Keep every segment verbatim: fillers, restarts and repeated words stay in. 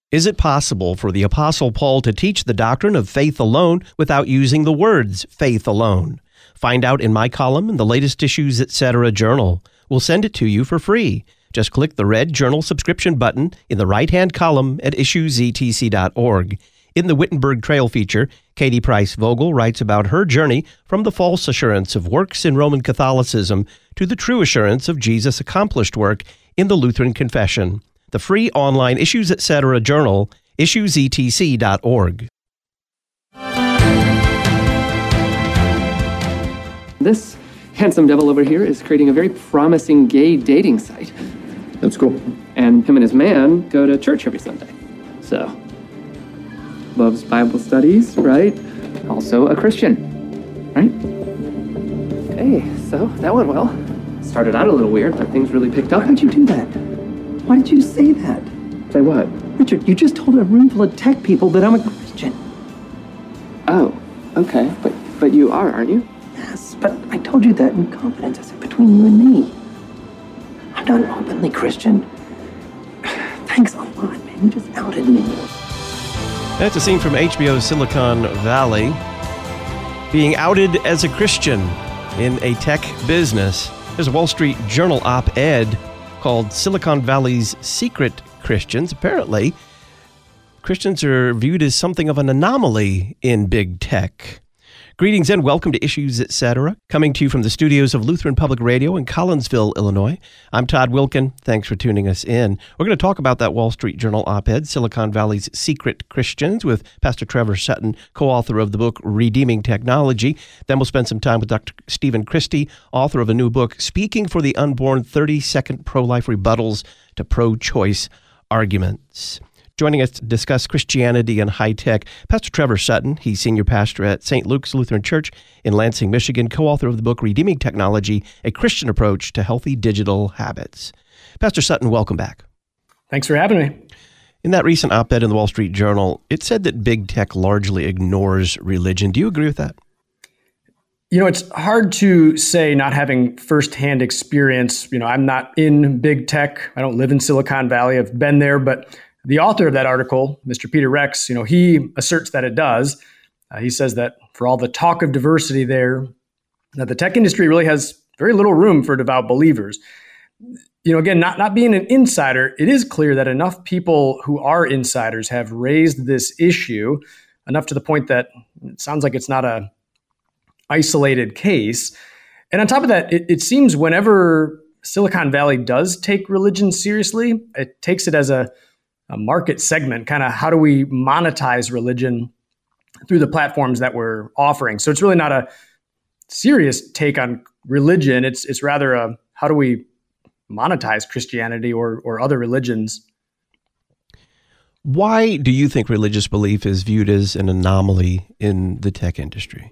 Is it possible for the Apostle Paul to teach the doctrine of faith alone without using the words faith alone? Find out in my column in the latest Issues Etc. journal. We'll send it to you for free. Just click the red journal subscription button in the right-hand column at issues e t c dot org. In the Wittenberg Trail feature, Katie Price Vogel writes about her journey from the false assurance of works in Roman Catholicism to the true assurance of Jesus' accomplished work in the Lutheran Confession. The free online Issues Etc. journal, issues e t c dot org. This handsome devil over here is creating a very promising gay dating site. That's cool. And him and his man go to church every Sunday. So, loves Bible studies, right? Also a Christian, right? Hey, so that went well. Started out a little weird, but things really picked up. Why did you do that? Why did you say that? Say what? Richard, you just told a room full of tech people that I'm a Christian. Oh, okay. But but you are, aren't you? Yes, but I told you that in confidence. I said between you and me. I'm not openly Christian. Thanks a lot, man. You just outed me. That's a scene from H B O's Silicon Valley. Being outed as a Christian in a tech business. There's a Wall Street Journal op-ed called Silicon Valley's Secret Christians. Apparently, Christians are viewed as something of an anomaly in big tech. Greetings and welcome to Issues Etc., coming to you from the studios of Lutheran Public Radio in Collinsville, Illinois. I'm Todd Wilkin. Thanks for tuning us in. We're going to talk about that Wall Street Journal op-ed, Silicon Valley's Secret Christians, with Pastor Trevor Sutton, co-author of the book Redeeming Technology. Then we'll spend some time with Doctor Stephen Christy, author of a new book, Speaking for the Unborn, thirty-second Pro-Life Rebuttals to Pro-Choice Arguments. Joining us to discuss Christianity and high tech, Pastor Trevor Sutton. He's senior pastor at Saint Luke's Lutheran Church in Lansing, Michigan, co-author of the book Redeeming Technology, A Christian Approach to Healthy Digital Habits. Pastor Sutton, welcome back. Thanks for having me. In that recent op-ed in the Wall Street Journal, it said that big tech largely ignores religion. Do you agree with that? You know, it's hard to say, not having firsthand experience. You know, I'm not in big tech. I don't live in Silicon Valley. I've been there, but the author of that article, Mister Peter Rex, you know, he asserts that it does. Uh, he says that for all the talk of diversity there, that the tech industry really has very little room for devout believers. You know, again, not, not being an insider, it is clear that enough people who are insiders have raised this issue, enough to the point that it sounds like it's not a isolated case. And on top of that, it, it seems whenever Silicon Valley does take religion seriously, it takes it as a a market segment, kind of how do we monetize religion through the platforms that we're offering. So it's really not a serious take on religion. It's it's rather a how do we monetize Christianity or or other religions. Why do you think religious belief is viewed as an anomaly in the tech industry?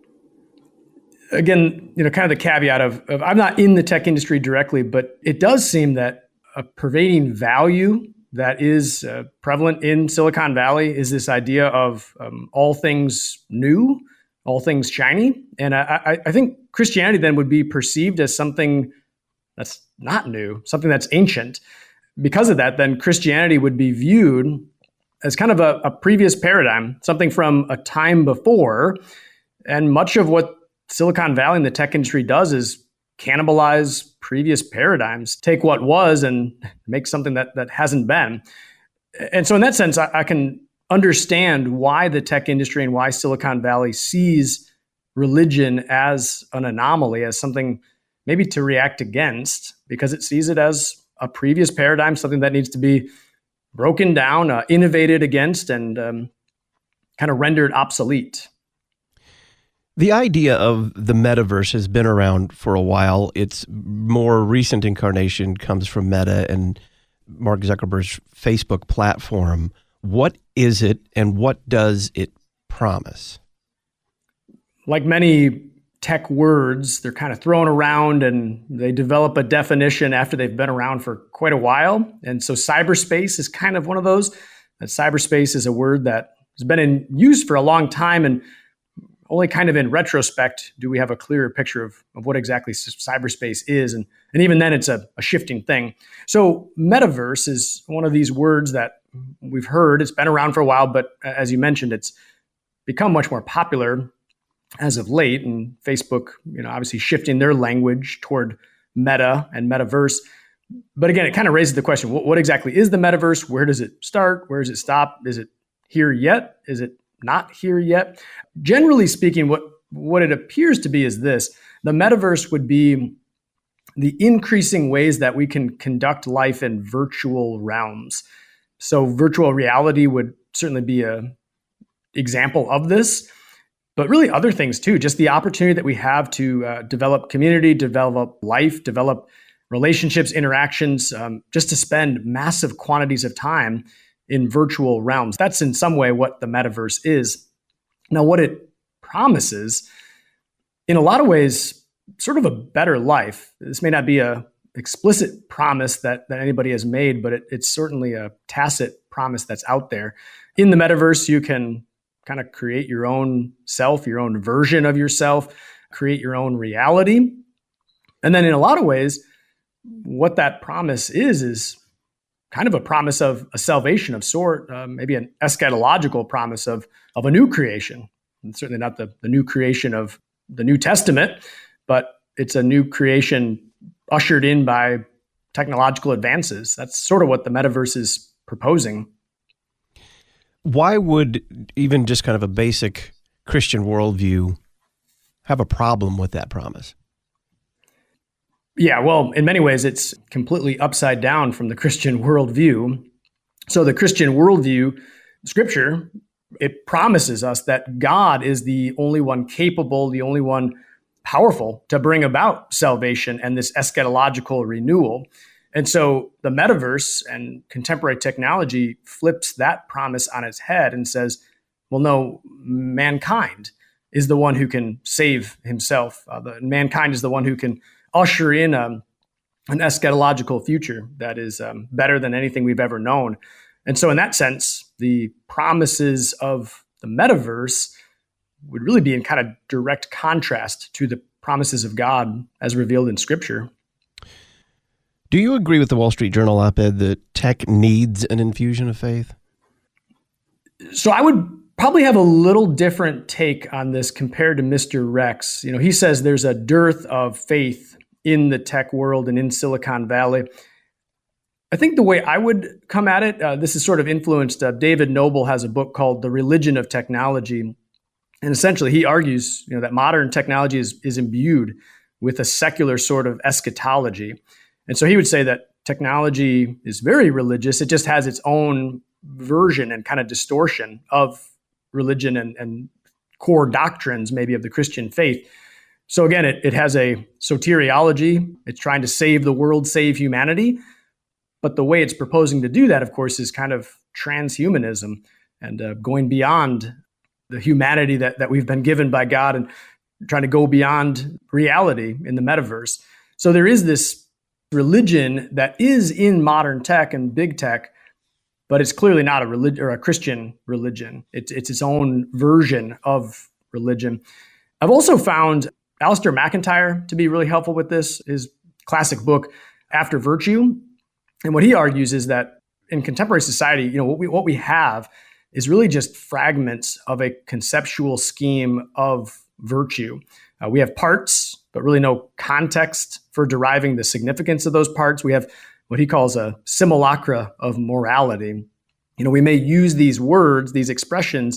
Again, you know, kind of the caveat of, of I'm not in the tech industry directly, but it does seem that a pervading value that is uh, prevalent in Silicon Valley is this idea of um, all things new, all things shiny. And I, I, I think Christianity then would be perceived as something that's not new, something that's ancient. Because of that, then Christianity would be viewed as kind of a, a previous paradigm, something from a time before. And much of what Silicon Valley and the tech industry does is cannibalize previous paradigms, take what was and make something that, that hasn't been. And so in that sense, I, I can understand why the tech industry and why Silicon Valley sees religion as an anomaly, as something maybe to react against, because it sees it as a previous paradigm, something that needs to be broken down, uh, innovated against, and um, kind of rendered obsolete. The idea of the metaverse has been around for a while. Its more recent incarnation comes from Meta and Mark Zuckerberg's Facebook platform. What is it and what does it promise? Like many tech words, they're kind of thrown around and they develop a definition after they've been around for quite a while. And so cyberspace is kind of one of those. That cyberspace is a word that has been in use for a long time, and only kind of in retrospect do we have a clearer picture of, of what exactly cyberspace is. And, and even then, it's a, a shifting thing. So metaverse is one of these words that we've heard. It's been around for a while, but as you mentioned, it's become much more popular as of late. And Facebook, you know, obviously shifting their language toward meta and metaverse. But again, it kind of raises the question, what, what exactly is the metaverse? Where does it start? Where does it stop? Is it here yet? Is it not here yet? Generally speaking, what, what it appears to be is this. The metaverse would be the increasing ways that we can conduct life in virtual realms. So virtual reality would certainly be a example of this, but really other things too. Just the opportunity that we have to uh, develop community, develop life, develop relationships, interactions, um, just to spend massive quantities of time in virtual realms. That's in some way what the metaverse is. Now, what it promises, in a lot of ways, sort of a better life. This may not be a explicit promise that, that anybody has made, but it, it's certainly a tacit promise that's out there. In the metaverse, you can kind of create your own self, your own version of yourself, create your own reality. And then in a lot of ways, what that promise is, is kind of a promise of a salvation of sort, uh, maybe an eschatological promise of, of a new creation. And certainly not the, the new creation of the New Testament, but it's a new creation ushered in by technological advances. That's sort of what the metaverse is proposing. Why would even just kind of a basic Christian worldview have a problem with that promise? Yeah, well, in many ways, it's completely upside down from the Christian worldview. So the Christian worldview, Scripture, it promises us that God is the only one capable, the only one powerful to bring about salvation and this eschatological renewal. And so the metaverse and contemporary technology flips that promise on its head and says, well, no, mankind is the one who can save himself. Uh, the, mankind is the one who can usher in um, an eschatological future that is um, better than anything we've ever known. And so in that sense, the promises of the metaverse would really be in kind of direct contrast to the promises of God as revealed in Scripture. Do you agree with the Wall Street Journal op-ed that tech needs an infusion of faith? So I would probably have a little different take on this compared to Mister Rex. You know, he says there's a dearth of faith in the tech world and in Silicon Valley. I think the way I would come at it, uh, this is sort of influenced, uh, David Noble has a book called The Religion of Technology. And essentially, he argues, you know, that modern technology is, is imbued with a secular sort of eschatology. And so he would say that technology is very religious. It just has its own version and kind of distortion of religion and, and core doctrines, maybe, of the Christian faith. So again, it, it has a soteriology. It's trying to save the world, save humanity. But the way it's proposing to do that, of course, is kind of transhumanism and uh, going beyond the humanity that, that we've been given by God and trying to go beyond reality in the metaverse. So there is this religion that is in modern tech and big tech, but it's clearly not a religion or a Christian religion. It's, it's its own version of religion. I've also found Alistair McIntyre to be really helpful with this, his classic book, After Virtue. And what he argues is that in contemporary society, you know, what we what we have is really just fragments of a conceptual scheme of virtue. Uh, we have parts, but really no context for deriving the significance of those parts. We have what he calls a simulacra of morality. You know, we may use these words, these expressions,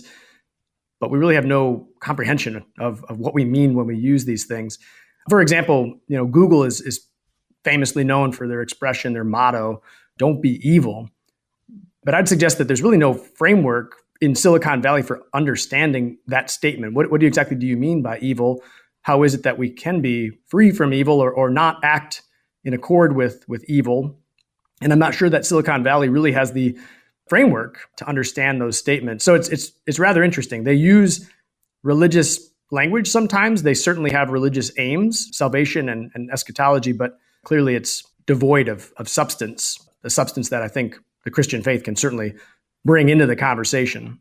but we really have no comprehension of, of what we mean when we use these things. For example, you know, Google is is famously known for their expression, their motto, "Don't be evil." But I'd suggest that there's really no framework in Silicon Valley for understanding that statement. What, what do you, exactly do you mean by evil? How is it that we can be free from evil or, or not act in accord with, with evil? And I'm not sure that Silicon Valley really has the framework to understand those statements. So it's it's it's rather interesting. They use religious language sometimes. They certainly have religious aims, salvation and, and eschatology, but clearly it's devoid of, of substance, the substance that I think the Christian faith can certainly bring into the conversation.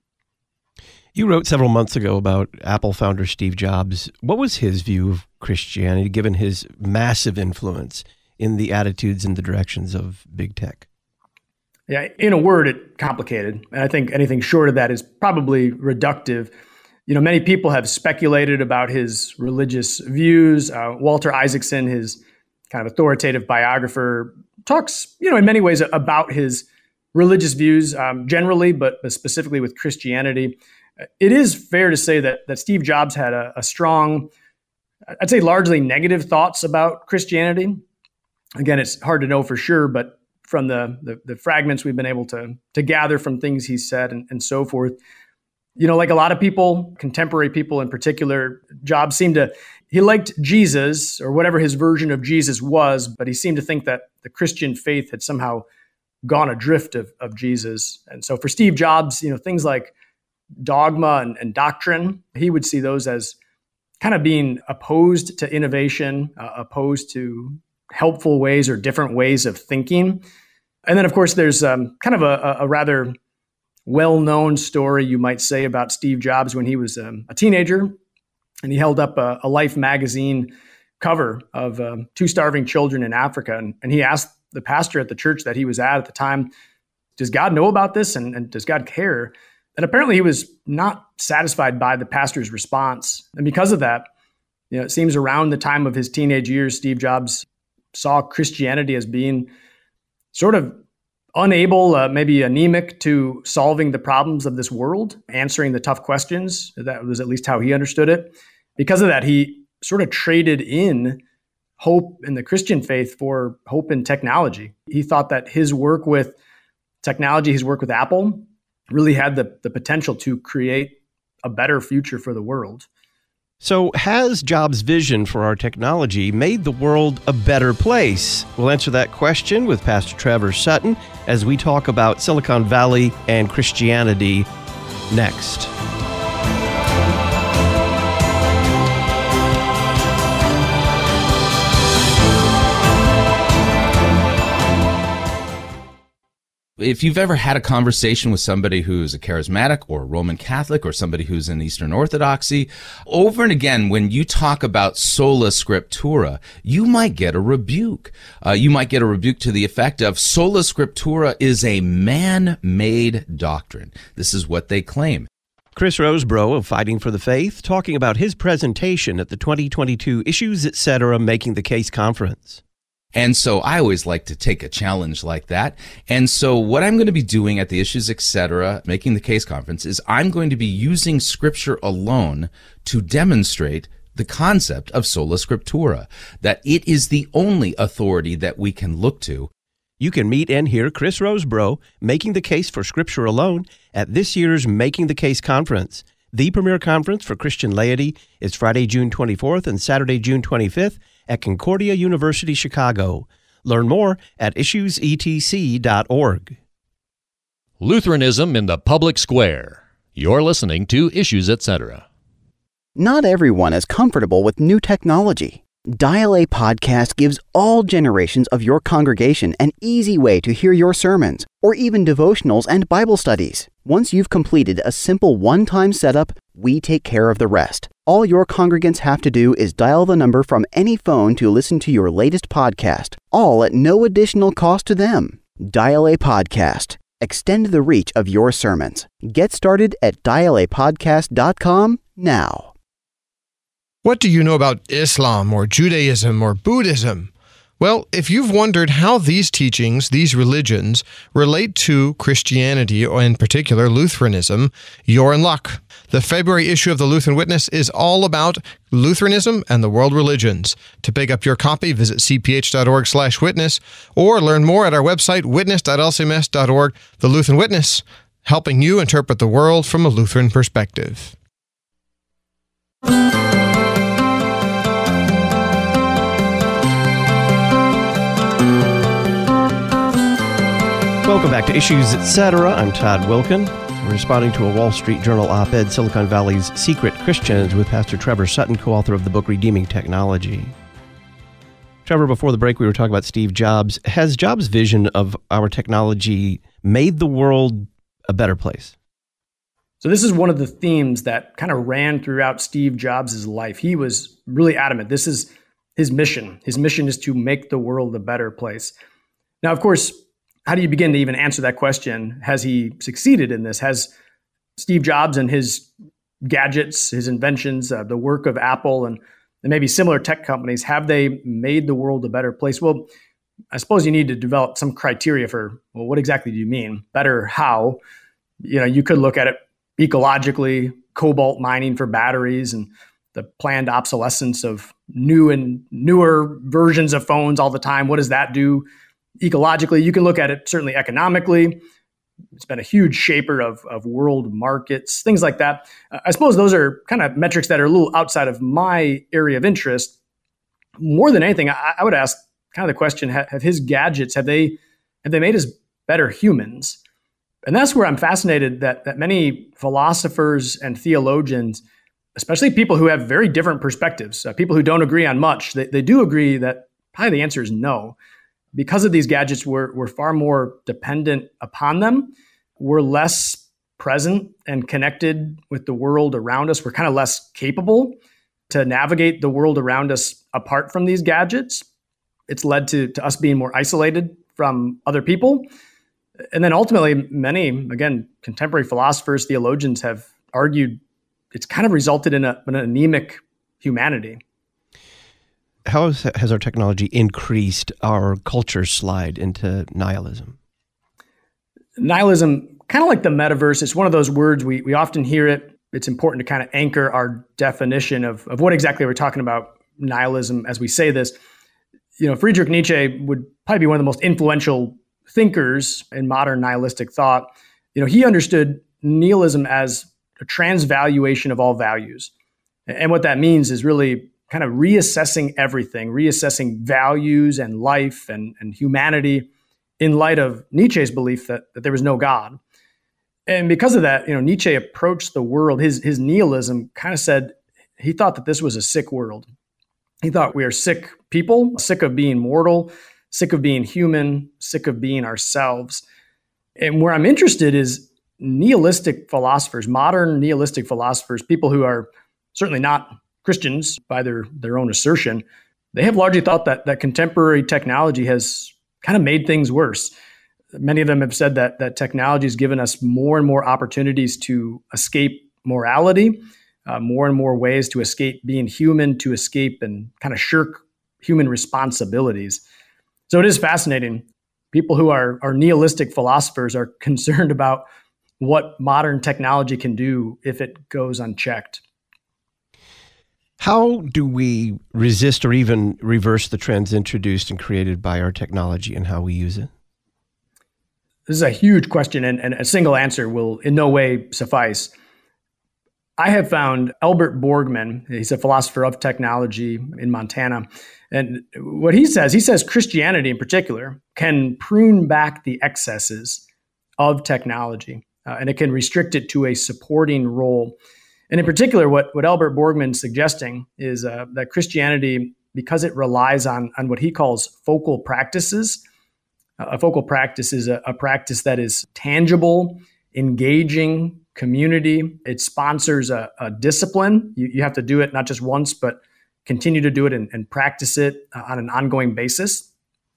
You wrote several months ago about Apple founder Steve Jobs. What was his view of Christianity, given his massive influence in the attitudes and the directions of big tech? Yeah, in a word, it complicated. And I think anything short of that is probably reductive. You know, many people have speculated about his religious views. Uh, Walter Isaacson, his kind of authoritative biographer, talks, you know, in many ways about his religious views um, generally, but specifically with Christianity. It is fair to say that that Steve Jobs had a, a strong, I'd say largely negative thoughts about Christianity. Again, it's hard to know for sure, but from the the, the fragments we've been able to, to gather from things he said and, and so forth, you know, like a lot of people, contemporary people in particular, Jobs seemed to, he liked Jesus or whatever his version of Jesus was, but he seemed to think that the Christian faith had somehow gone adrift of, of Jesus. And so for Steve Jobs, you know, things like dogma and, and doctrine, he would see those as kind of being opposed to innovation, uh, opposed to helpful ways or different ways of thinking. And then, of course, there's um, kind of a, a rather well-known story, you might say, about Steve Jobs when he was um, a teenager, and he held up a, a Life magazine cover of um, two starving children in Africa. And, and he asked the pastor at the church that he was at at the time, does God know about this? And, and does God care? And apparently he was not satisfied by the pastor's response. And because of that, you know, it seems around the time of his teenage years, Steve Jobs saw Christianity as being sort of unable, uh, maybe anemic to solving the problems of this world, answering the tough questions. That was at least how he understood it. Because of that, he sort of traded in hope in the Christian faith for hope in technology. He thought that his work with technology, his work with Apple, really had the, the potential to create a better future for the world. So has Jobs' vision for our technology made the world a better place? We'll answer that question with Pastor Trevor Sutton as we talk about Silicon Valley and Christianity next. If you've ever had a conversation with somebody who's a charismatic or a Roman Catholic or somebody who's in Eastern Orthodoxy, over and again, when you talk about sola scriptura, you might get a rebuke. Uh, you might get a rebuke to the effect of sola scriptura is a man-made doctrine. This is what they claim. Chris Rosebrough of Fighting for the Faith talking about his presentation at the twenty twenty-two Issues Etc. Making the Case Conference. And so I always like to take a challenge like that. And so what I'm going to be doing at the Issues Etc. Making the Case Conference is I'm going to be using Scripture alone to demonstrate the concept of sola scriptura, that it is the only authority that we can look to. You can meet and hear Chris Rosebrough making the case for Scripture alone at this year's Making the Case Conference. The premier conference for Christian laity is Friday, June twenty-fourth and Saturday, June twenty-fifth at Concordia University, Chicago. Learn more at issues e t c dot org. Lutheranism in the Public Square. You're listening to Issues Etc. Not everyone is comfortable with new technology. Dial A Podcast gives all generations of your congregation an easy way to hear your sermons, or even devotionals and Bible studies. Once you've completed a simple one-time setup, we take care of the rest. All your congregants have to do is dial the number from any phone to listen to your latest podcast, all at no additional cost to them. Dial A Podcast. Extend the reach of your sermons. Get started at dial a podcast dot com now. What do you know about Islam or Judaism or Buddhism? Well, if you've wondered how these teachings, these religions, relate to Christianity, or in particular Lutheranism, you're in luck. The February issue of the Lutheran Witness is all about Lutheranism and the world religions. To pick up your copy, visit c p h dot org slash witness or learn more at our website, witness dot l c m s dot org. The Lutheran Witness, helping you interpret the world from a Lutheran perspective. Welcome back to Issues Etc. I'm Todd Wilkin. We're responding to a Wall Street Journal op-ed, Silicon Valley's Secret Christians, with Pastor Trevor Sutton, co-author of the book Redeeming Technology. Trevor, before the break, we were talking about Steve Jobs. Has Jobs' vision of our technology made the world a better place? So this is one of the themes that kind of ran throughout Steve Jobs' life. He was really adamant. This is his mission. His mission is to make the world a better place. Now, of course, how do you begin to even answer that question? Has he succeeded in this? Has Steve Jobs and his gadgets, his inventions, uh, the work of Apple and, and maybe similar tech companies, have they made the world a better place? Well, I suppose you need to develop some criteria for, well, what exactly do you mean? Better how? You know, you could look at it ecologically, cobalt mining for batteries and the planned obsolescence of new and newer versions of phones all the time. What does that do ecologically? You can look at it certainly economically. It's been a huge shaper of, of world markets, things like that. Uh, I suppose those are kind of metrics that are a little outside of my area of interest. More than anything, I, I would ask kind of the question, have, have his gadgets, have they have they made us better humans? And that's where I'm fascinated that that many philosophers and theologians, especially people who have very different perspectives, uh, people who don't agree on much, they, they do agree that probably the answer is no. Because of these gadgets, we're, we're far more dependent upon them. We're less present and connected with the world around us. We're kind of less capable to navigate the world around us apart from these gadgets. It's led to, to us being more isolated from other people. And then ultimately, many, again, contemporary philosophers, theologians have argued it's kind of resulted in, a, in an anemic humanity. How has, has our technology increased our culture slide into nihilism? Nihilism, kind of like the metaverse, it's one of those words, we, we often hear it. It's important to kind of anchor our definition of, of what exactly we're talking about nihilism as we say this. You know, Friedrich Nietzsche would probably be one of the most influential thinkers in modern nihilistic thought. You know, he understood nihilism as a transvaluation of all values. And what that means is really kind of reassessing everything, reassessing values and life and, and humanity in light of Nietzsche's belief that, that there was no God. And because of that, you know, Nietzsche approached the world, his, his nihilism kind of said, he thought that this was a sick world. He thought we are sick people, sick of being mortal, sick of being human, sick of being ourselves. And where I'm interested is nihilistic philosophers, modern nihilistic philosophers, people who are certainly not Christians by their, their own assertion, they have largely thought that that contemporary technology has kind of made things worse. Many of them have said that that technology has given us more and more opportunities to escape morality, uh, more and more ways to escape being human, to escape and kind of shirk human responsibilities. So it is fascinating. People who are, are nihilistic philosophers are concerned about what modern technology can do if it goes unchecked. How do we resist or even reverse the trends introduced and created by our technology and how we use it? This is a huge question, and, and a single answer will in no way suffice. I have found Albert Borgman, he's a philosopher of technology in Montana, and what he says, he says Christianity in particular can prune back the excesses of technology, uh, and it can restrict it to a supporting role. And in particular, what, what Albert Borgman's suggesting is uh, that Christianity, because it relies on, on what he calls focal practices, uh, a focal practice is a, a practice that is tangible, engaging, community. It sponsors a, a discipline. You, you have to do it not just once, but continue to do it and, and practice it uh, on an ongoing basis.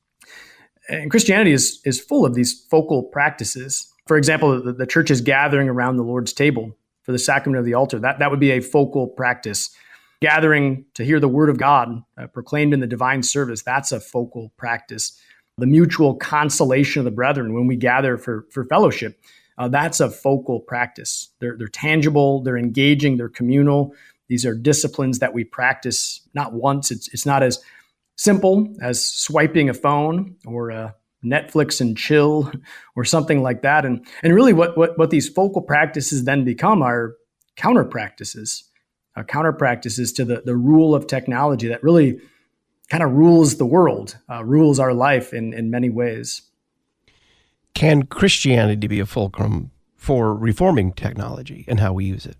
And Christianity is, is full of these focal practices. For example, the, the church is gathering around the Lord's table for the sacrament of the altar. That, that would be a focal practice. Gathering to hear the word of God uh, proclaimed in the divine service, that's a focal practice. The mutual consolation of the brethren when we gather for, for fellowship, uh, that's a focal practice. They're, they're tangible, they're engaging, they're communal. These are disciplines that we practice not once. It's, it's not as simple as swiping a phone or a Netflix and chill or something like that. And, and really what, what, what these focal practices then become are counter practices, uh, counter practices to the, the rule of technology that really kind of rules the world, uh, rules our life in, in many ways. Can Christianity be a fulcrum for reforming technology and how we use it?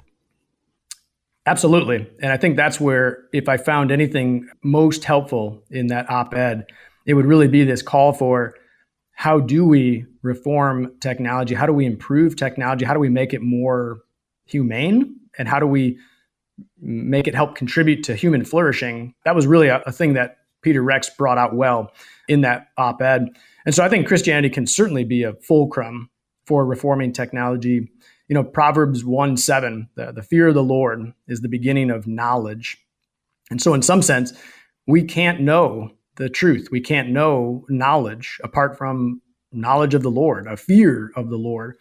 Absolutely. And I think that's where, if I found anything most helpful in that op-ed, it would really be this call for how do we reform technology? How do we improve technology? How do we make it more humane? And how do we make it help contribute to human flourishing? That was really a, a thing that Peter Rex brought out well in that op-ed. And so I think Christianity can certainly be a fulcrum for reforming technology. You know, Proverbs one seven, the, the fear of the Lord is the beginning of knowledge. And so in some sense, we can't know the truth. We can't know knowledge apart from knowledge of the Lord, a fear of the Lord.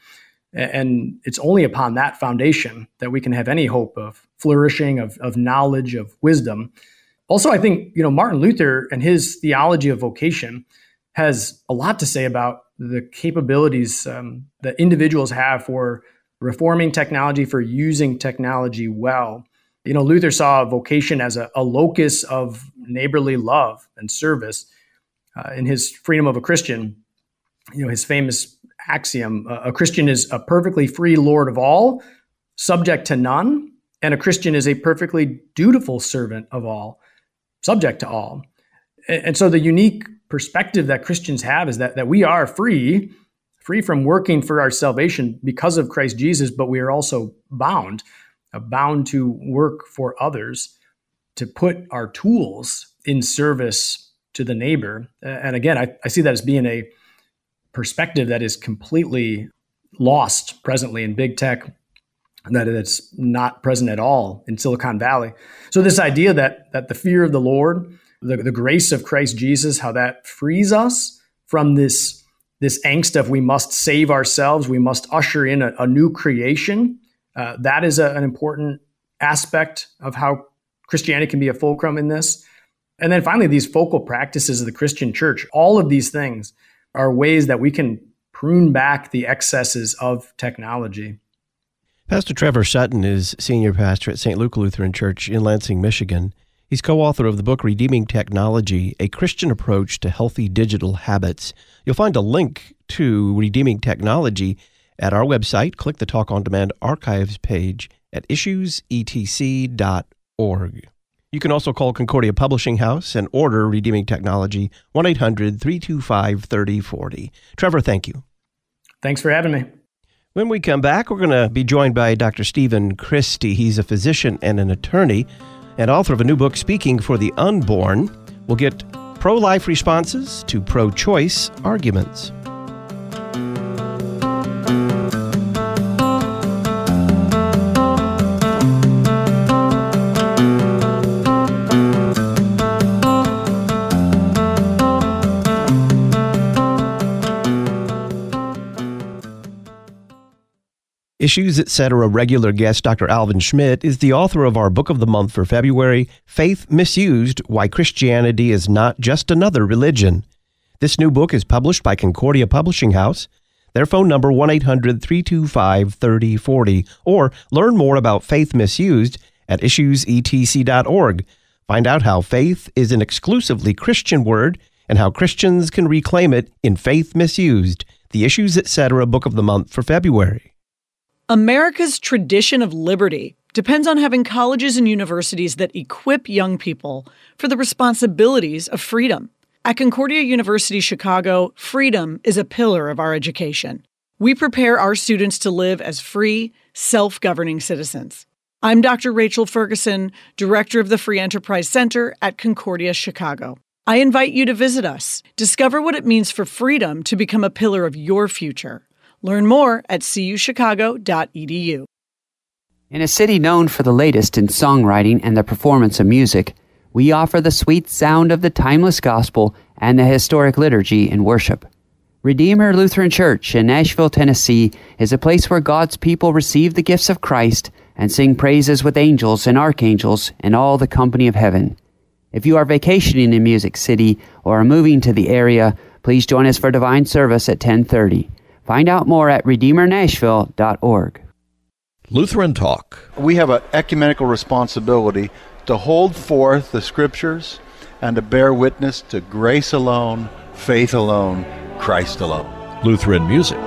And it's only upon that foundation that we can have any hope of flourishing, of, of knowledge, of wisdom. Also, I think, you know, Martin Luther and his theology of vocation has a lot to say about the capabilities um, that individuals have for reforming technology, for using technology well. You know, Luther saw vocation as a, a locus of neighborly love and service. Uh, in his Freedom of a Christian, you know, his famous axiom, uh, a Christian is a perfectly free lord of all, subject to none, and a Christian is a perfectly dutiful servant of all, subject to all. And, and so the unique perspective that Christians have is that, that we are free, free from working for our salvation because of Christ Jesus, but we are also bound, uh, bound to work for others, to put our tools in service to the neighbor. Uh, and again, I, I see that as being a perspective that is completely lost presently in big tech, that it's not present at all in Silicon Valley. So this idea that that the fear of the Lord, the, the grace of Christ Jesus, how that frees us from this, this angst of we must save ourselves, we must usher in a, a new creation, uh, that is a, an important aspect of how Christianity can be a fulcrum in this. And then finally, these focal practices of the Christian church, all of these things are ways that we can prune back the excesses of technology. Pastor Trevor Sutton is senior pastor at Saint Luke Lutheran Church in Lansing, Michigan. He's co-author of the book Redeeming Technology, A Christian Approach to Healthy Digital Habits. You'll find a link to Redeeming Technology at our website. Click the Talk on Demand archives page at issues e t c dot org. You can also call Concordia Publishing House and order Redeeming Technology, one eight hundred three two five three zero four zero. Trevor, thank you. Thanks for having me. When we come back, we're going to be joined by Doctor Stephen Christy. He's a physician and an attorney and author of a new book, Speaking for the Unborn. We'll get pro-life responses to pro-choice arguments. Issues, et cetera regular guest Doctor Alvin Schmidt is the author of our book of the month for February, Faith Misused, Why Christianity is Not Just Another Religion. This new book is published by Concordia Publishing House. Their phone number, one eight hundred three two five three zero four zero, or learn more about faith misused at issues e t c dot org. Find out how faith is an exclusively Christian word and how Christians can reclaim it in Faith Misused, the Issues, et cetera book of the month for February. America's tradition of liberty depends on having colleges and universities that equip young people for the responsibilities of freedom. At Concordia University Chicago, freedom is a pillar of our education. We prepare our students to live as free, self-governing citizens. I'm Doctor Rachel Ferguson, Director of the Free Enterprise Center at Concordia Chicago. I invite you to visit us. Discover what it means for freedom to become a pillar of your future. Learn more at c u chicago dot e d u. In a city known for the latest in songwriting and the performance of music, we offer the sweet sound of the timeless gospel and the historic liturgy in worship. Redeemer Lutheran Church in Nashville, Tennessee is a place where God's people receive the gifts of Christ and sing praises with angels and archangels and all the company of heaven. If you are vacationing in Music City or are moving to the area, please join us for divine service at ten thirty. Find out more at redeemer nashville dot org. Lutheran Talk. We have an ecumenical responsibility to hold forth the Scriptures and to bear witness to grace alone, faith alone, Christ alone. Lutheran Music.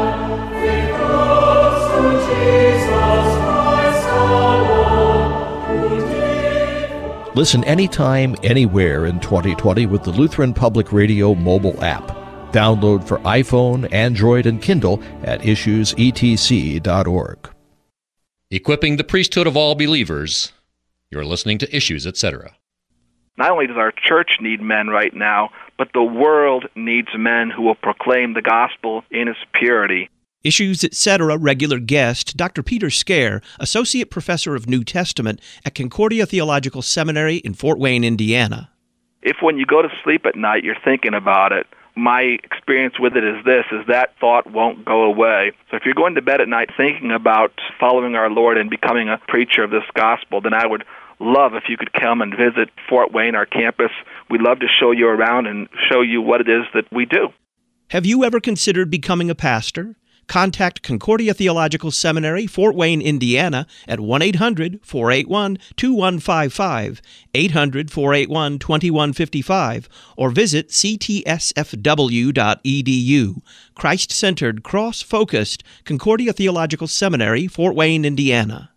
Listen anytime, anywhere in twenty twenty with the Lutheran Public Radio mobile app. Download for iPhone, Android, and Kindle at issues e t c dot org. Equipping the priesthood of all believers. You're listening to Issues, et cetera. Not only does our church need men right now, but the world needs men who will proclaim the gospel in its purity. Issues Etc. regular guest, Doctor Peter Scare, Associate Professor of New Testament at Concordia Theological Seminary in Fort Wayne, Indiana. If when you go to sleep at night you're thinking about it, my experience with it is this, is that thought won't go away. So if you're going to bed at night thinking about following our Lord and becoming a preacher of this gospel, then I would love if you could come and visit Fort Wayne, our campus. We'd love to show you around and show you what it is that we do. Have you ever considered becoming a pastor? Contact Concordia Theological Seminary, Fort Wayne, Indiana at one eight hundred, four eight one, two one five five, eight hundred, four eight one, two one five five, or visit c t s f w dot e d u. Christ-centered, cross-focused Concordia Theological Seminary, Fort Wayne, Indiana.